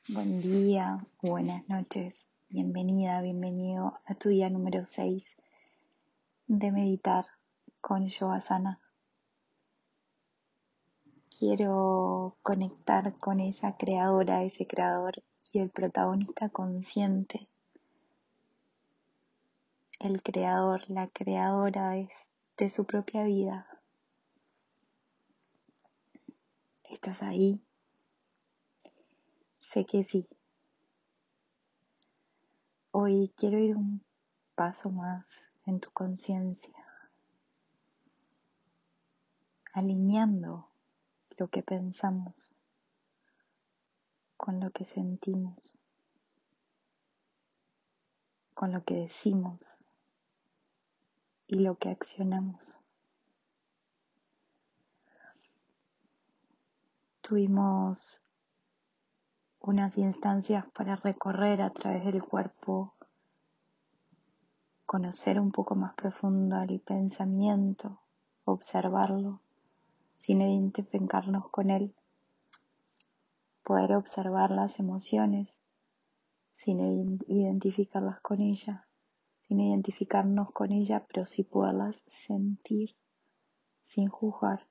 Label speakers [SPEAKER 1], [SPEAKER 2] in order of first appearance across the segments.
[SPEAKER 1] Buen día, buenas noches, bienvenida, bienvenido a tu día número 6 de meditar con Yogasana. Quiero conectar con esa creadora, ese creador y el protagonista consciente. El creador, la creadora es de su propia vida. ¿Estás ahí? Sé que sí. Hoy quiero ir un paso más en tu conciencia, alineando lo que pensamos con lo que sentimos, con lo que decimos y lo que accionamos. Tuvimos unas instancias para recorrer a través del cuerpo, conocer un poco más profundo el pensamiento, observarlo sin identificarnos con él, poder observar las emociones sin identificarlas con ella, sin identificarnos con ella, pero sí poderlas sentir sin juzgar.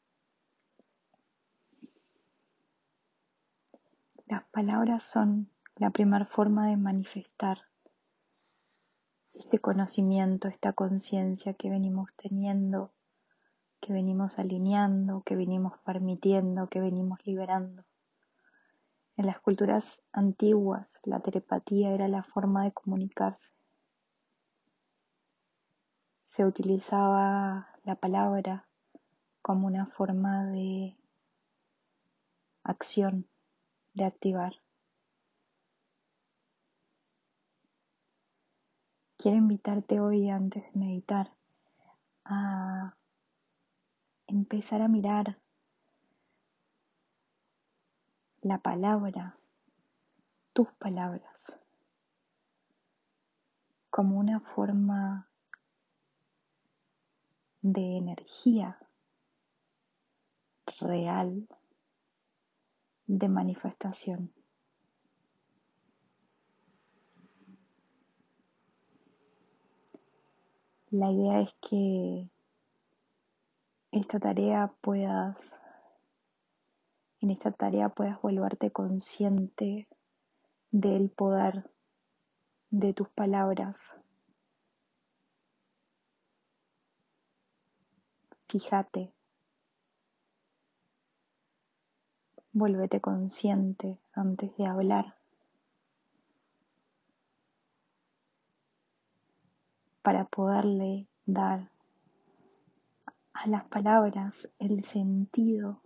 [SPEAKER 1] Las palabras son la primera forma de manifestar este conocimiento, esta conciencia que venimos teniendo, que venimos alineando, que venimos permitiendo, que venimos liberando. En las culturas antiguas, la telepatía era la forma de comunicarse. Se utilizaba la palabra como una forma de acción, de activar. Quiero invitarte hoy, antes de meditar, a empezar a mirar la palabra, tus palabras, como una forma de energía real de manifestación. La idea es que en esta tarea puedas volverte consciente del poder de tus palabras. Fíjate, vuélvete consciente antes de hablar, para poderle dar a las palabras el sentido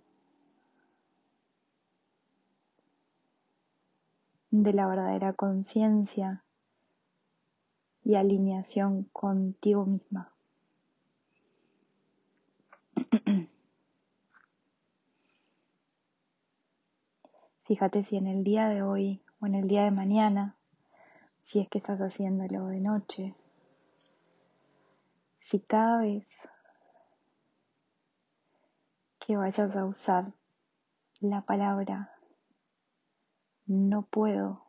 [SPEAKER 1] de la verdadera conciencia y alineación contigo misma. Fíjate si en el día de hoy o en el día de mañana, si es que estás haciéndolo de noche, si cada vez que vayas a usar la palabra no puedo,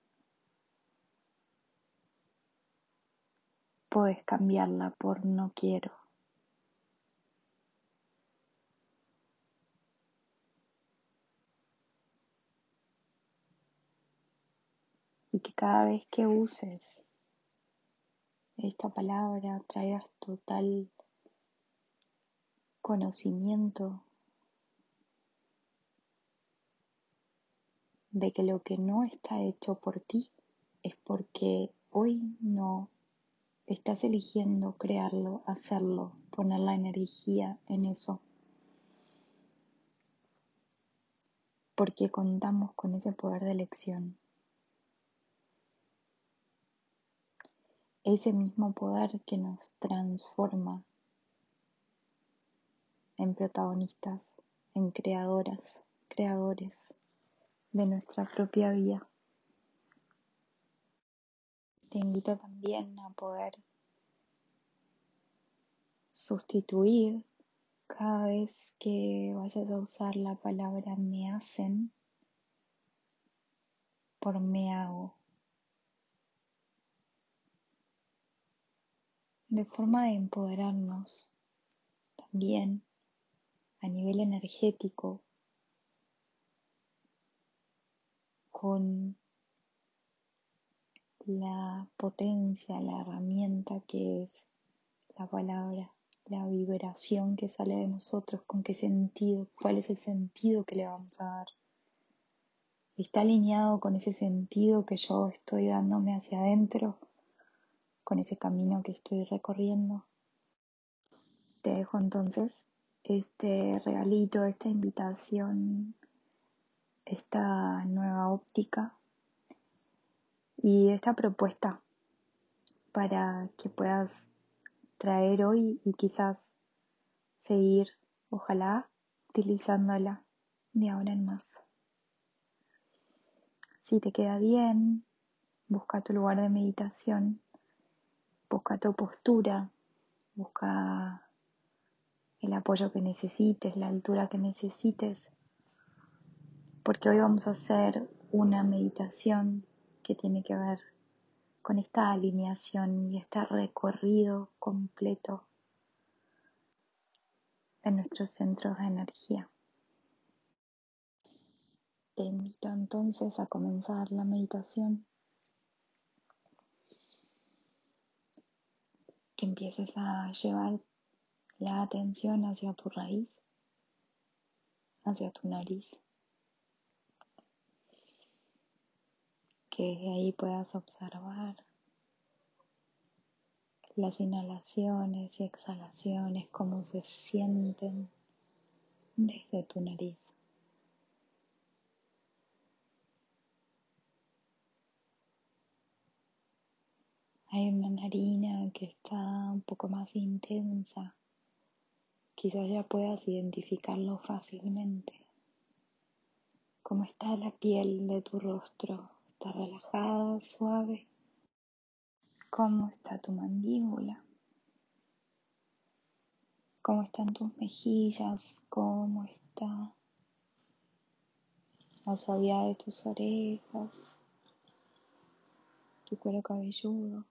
[SPEAKER 1] podés cambiarla por no quiero. Y que cada vez que uses esta palabra traigas total conocimiento de que lo que no está hecho por ti es porque hoy no estás eligiendo crearlo, hacerlo, poner la energía en eso. Porque contamos con ese poder de elección. Ese mismo poder que nos transforma en protagonistas, en creadoras, creadores de nuestra propia vida. Te invito también a poder sustituir cada vez que vayas a usar la palabra me hacen por me hago, de forma de empoderarnos también a nivel energético con la potencia, la herramienta que es la palabra, la vibración que sale de nosotros, con qué sentido, cuál es el sentido que le vamos a dar. ¿Está alineado con ese sentido que yo estoy dándome hacia adentro, con ese camino que estoy recorriendo? Te dejo entonces este regalito, esta invitación, esta nueva óptica y esta propuesta para que puedas traer hoy y quizás seguir, ojalá, utilizándola de ahora en más. Si te queda bien, busca tu lugar de meditación, busca tu postura, busca el apoyo que necesites, la altura que necesites, porque hoy vamos a hacer una meditación que tiene que ver con esta alineación y este recorrido completo de nuestros centros de energía. Te invito entonces a comenzar la meditación, que empieces a llevar la atención hacia tu raíz, hacia tu nariz, que desde ahí puedas observar las inhalaciones y exhalaciones, cómo se sienten desde tu nariz. Hay una narina que está un poco más intensa, quizás ya puedas identificarlo fácilmente. ¿Cómo está la piel de tu rostro? ¿Está relajada, suave? ¿Cómo está tu mandíbula? ¿Cómo están tus mejillas? ¿Cómo está la suavidad de tus orejas? ¿Tu cuero cabelludo?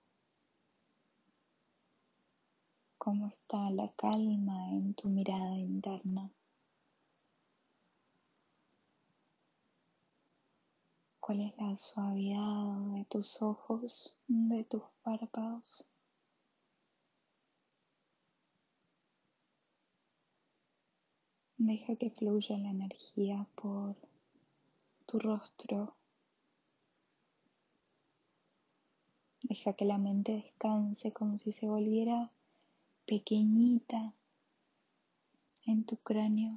[SPEAKER 1] ¿Cómo está la calma en tu mirada interna? ¿Cuál es la suavidad de tus ojos, de tus párpados? Deja que fluya la energía por tu rostro. Deja que la mente descanse como si se volviera pequeñita en tu cráneo.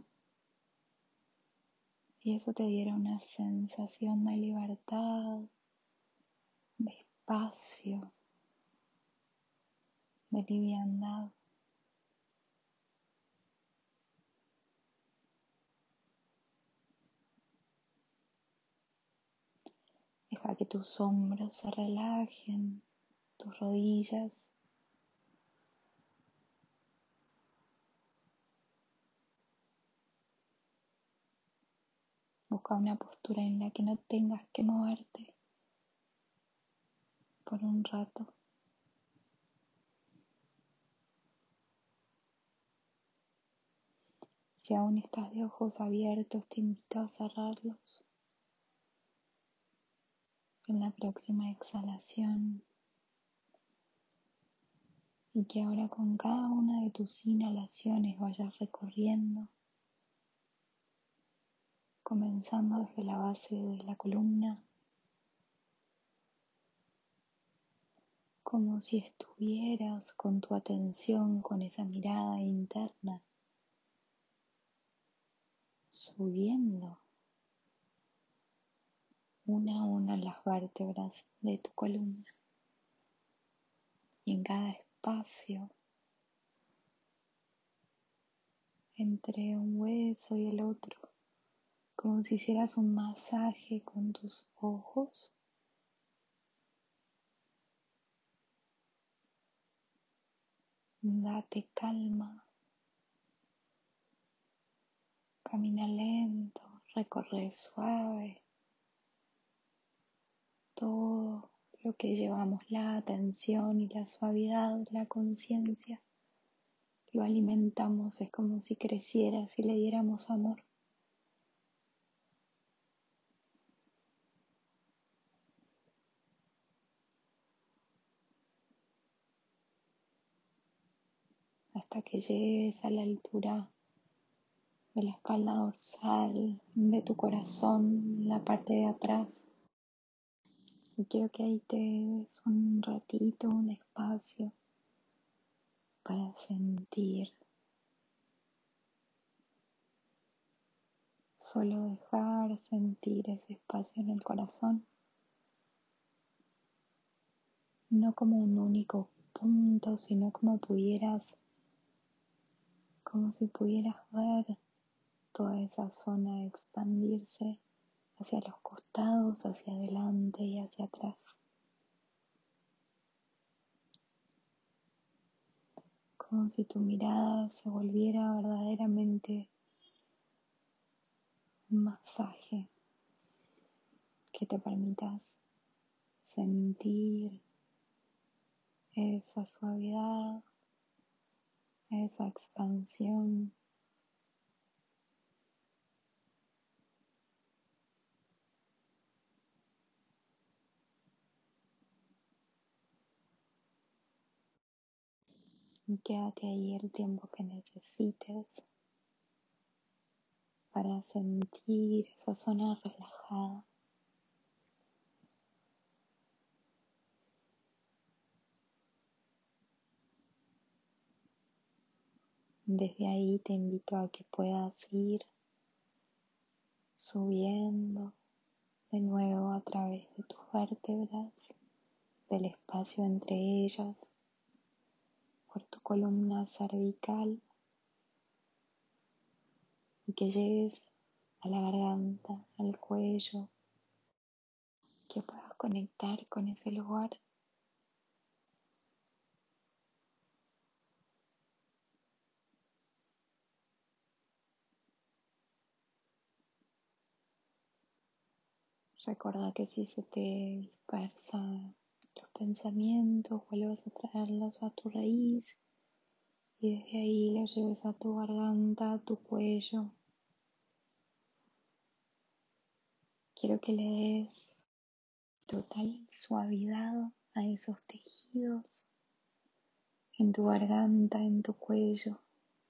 [SPEAKER 1] Y eso te diera una sensación de libertad, de espacio, de liviandad. Deja que tus hombros se relajen, tus rodillas. Busca una postura en la que no tengas que moverte por un rato. Si aún estás de ojos abiertos, te invito a cerrarlos. En la próxima exhalación, y que ahora con cada una de tus inhalaciones vayas recorriendo, comenzando desde la base de la columna, como si estuvieras con tu atención, con esa mirada interna, subiendo una a una las vértebras de tu columna, y en cada espacio entre un hueso y el otro, como si hicieras un masaje con tus ojos. Date calma, camina lento, recorre suave, lo que llevamos la atención y la suavidad, la conciencia, lo alimentamos, es como si creciera, si le diéramos amor. Hasta que llegues a la altura de la espalda dorsal, de tu corazón, la parte de atrás. Y quiero que ahí te des un ratito, un espacio para sentir. Solo dejar sentir ese espacio en el corazón, no como un único punto, sino como si pudieras ver toda esa zona expandirse hacia los costados, hacia adelante y hacia atrás. Como si tu mirada se volviera verdaderamente un masaje que te permitas sentir esa suavidad, esa expansión. Y quédate ahí el tiempo que necesites para sentir esa zona relajada. Desde ahí te invito a que puedas ir subiendo de nuevo a través de tus vértebras, del espacio entre ellas, por tu columna cervical y que llegues a la garganta, al cuello, que puedas conectar con ese lugar. Recuerda que si se te dispersan los pensamientos, vuelves a traerlos a tu raíz y desde ahí los lleves a tu garganta, a tu cuello. Quiero que le des total suavidad a esos tejidos en tu garganta, en tu cuello.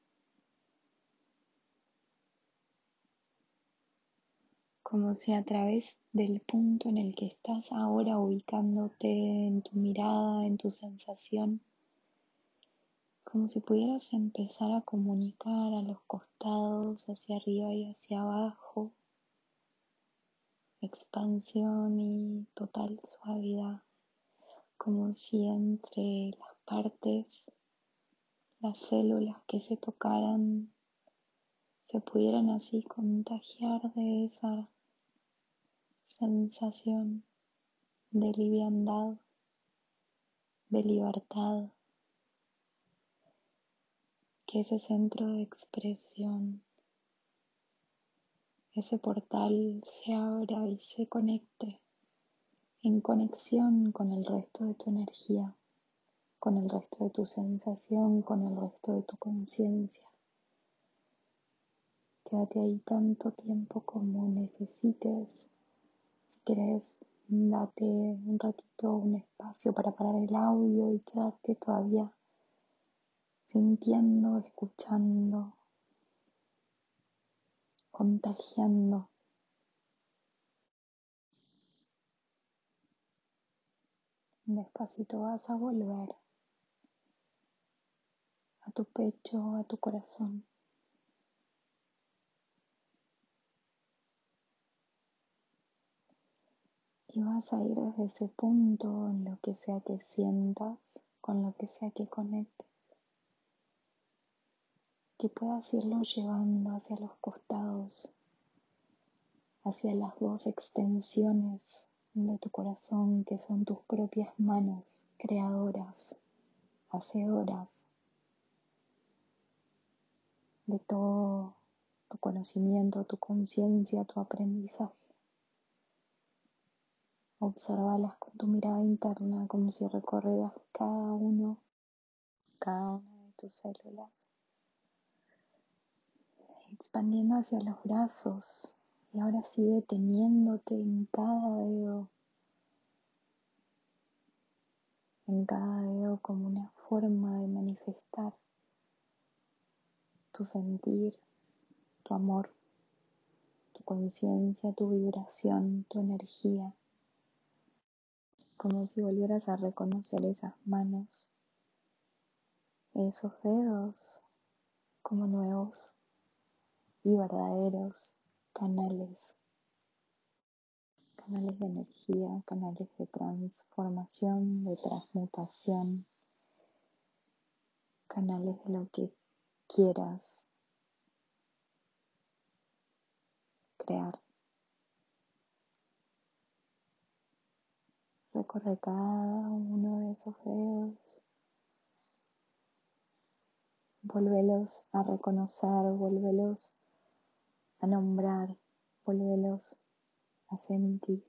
[SPEAKER 1] Como si a través del punto en el que estás ahora ubicándote en tu mirada, en tu sensación, como si pudieras empezar a comunicar a los costados, hacia arriba y hacia abajo, expansión y total suavidad, como si entre las partes, las células que se tocaran, se pudieran así contagiar de esa sensación de liviandad, de libertad, que ese centro de expresión, ese portal se abra y se conecte en conexión con el resto de tu energía, con el resto de tu sensación, con el resto de tu conciencia. Quédate ahí tanto tiempo como necesites. Si quieres, date un ratito, un espacio para parar el audio y quedarte todavía sintiendo, escuchando, contagiando. Despacito vas a volver a tu pecho, a tu corazón. Y vas a ir desde ese punto en lo que sea que sientas, con lo que sea que conectes, que puedas irlo llevando hacia los costados, hacia las dos extensiones de tu corazón que son tus propias manos creadoras, hacedoras de todo tu conocimiento, tu conciencia, tu aprendizaje. Obsérvalas con tu mirada interna como si recorrieras cada una de tus células, expandiendo hacia los brazos y ahora sigue deteniéndote en cada dedo como una forma de manifestar tu sentir, tu amor, tu conciencia, tu vibración, tu energía, como si volvieras a reconocer esas manos, esos dedos como nuevos y verdaderos canales de energía, canales de transformación, de transmutación, canales de lo que quieras crear. Recorre cada uno de esos dedos, vuélvelos a reconocer, vuélvelos a nombrar, vuélvelos a sentir.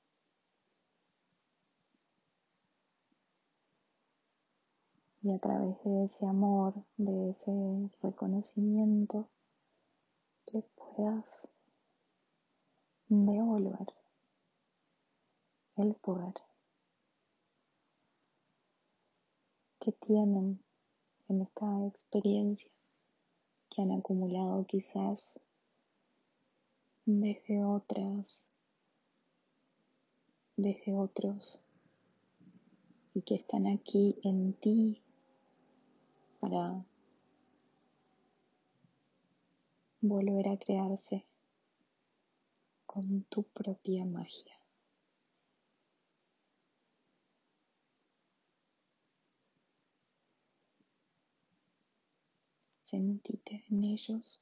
[SPEAKER 1] Y a través de ese amor, de ese reconocimiento, le puedas devolver el poder que tienen en esta experiencia que han acumulado quizás desde otros y que están aquí en ti para volver a crearse con tu propia magia. Sentite en ellos.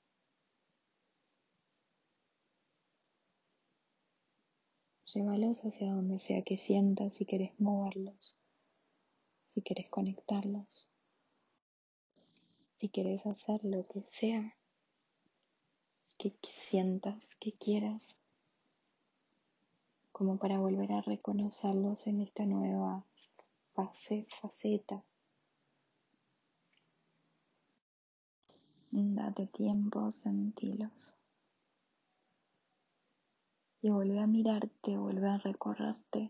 [SPEAKER 1] Llévalos hacia donde sea que sientas, si querés moverlos, si querés conectarlos, si querés hacer lo que sea que sientas, que quieras, como para volver a reconocerlos en esta nueva faceta. Date tiempo, sentilos. Y vuelve a mirarte, vuelve a recorrerte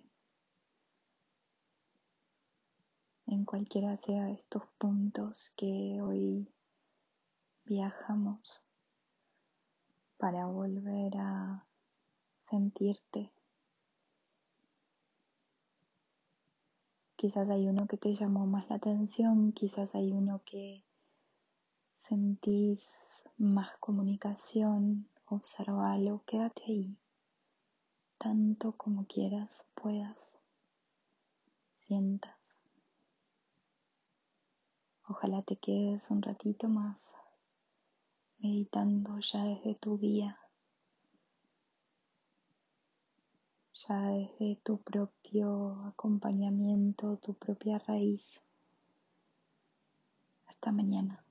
[SPEAKER 1] en cualquiera sea de estos puntos que hoy viajamos para volver a sentirte. Quizás hay uno que te llamó más la atención, quizás hay uno que sentís más comunicación, observalo, quédate ahí, tanto como quieras, puedas, sientas. Ojalá te quedes un ratito más meditando ya desde tu guía, ya desde tu propio acompañamiento, tu propia raíz. Hasta mañana.